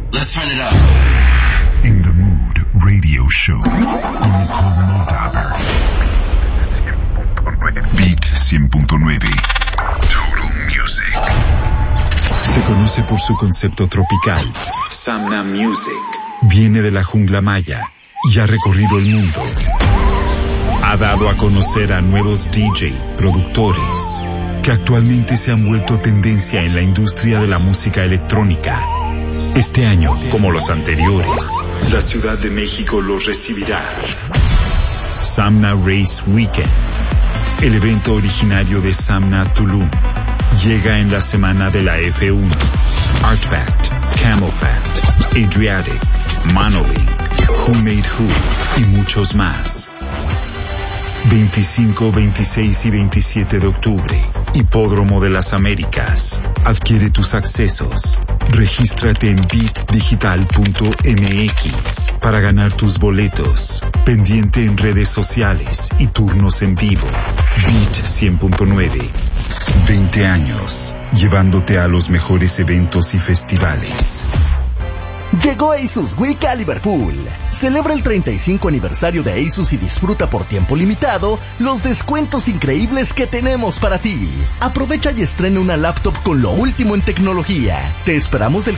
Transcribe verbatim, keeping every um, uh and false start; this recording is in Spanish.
Let's turn it up. In the Mood Radio Show con Nicole Moldaver. Beat cien punto nueve. Total Music. Se conoce por su concepto tropical. Samna Music. Viene de la jungla maya y ha recorrido el mundo. Ha dado a conocer a nuevos D J, productores, que actualmente se han vuelto tendencia en la industria de la música electrónica. Este año, como los anteriores, la Ciudad de México los recibirá. Samna Race Weekend, el evento originario de Samna Tulum, llega en la semana de la F uno. Artfact, Camelfact, Adriatic, Monolink, Who Made Who y muchos más. veinticinco, veintiséis y veintisiete de octubre, Hipódromo de las Américas. Adquiere tus accesos. Regístrate en beat digital punto m x para ganar tus boletos. Pendiente en redes sociales y turnos en vivo. Beat cien punto nueve. veinte años, llevándote a los mejores eventos y festivales. Llegó Asus Week a Liverpool. Celebra el treinta y cinco aniversario de Asus y disfruta por tiempo limitado los descuentos increíbles que tenemos para ti. Aprovecha y estrena una laptop con lo último en tecnología. Te esperamos del